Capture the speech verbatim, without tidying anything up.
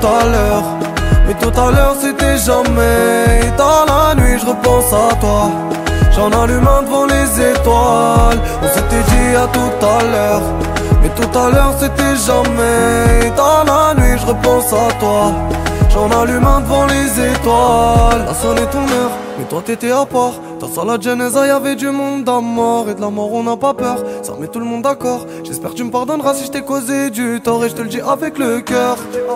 tout à l'heure. Mais tout à l'heure c'était jamais. Et dans la nuit je repense à toi. J'en allume un devant les étoiles. On s'était dit à tout à l'heure. Mais tout à l'heure c'était jamais. Et dans la nuit je repense à toi. J'en allume un devant les étoiles. A sonné ton heure, mais toi t'étais à part. Dans ça la genèse, y'avait du monde à mort. Et de la mort on n'a pas peur, ça met tout le monde d'accord. J'espère que tu me pardonneras si je t'ai causé du tort. Et je te le dis avec le cœur.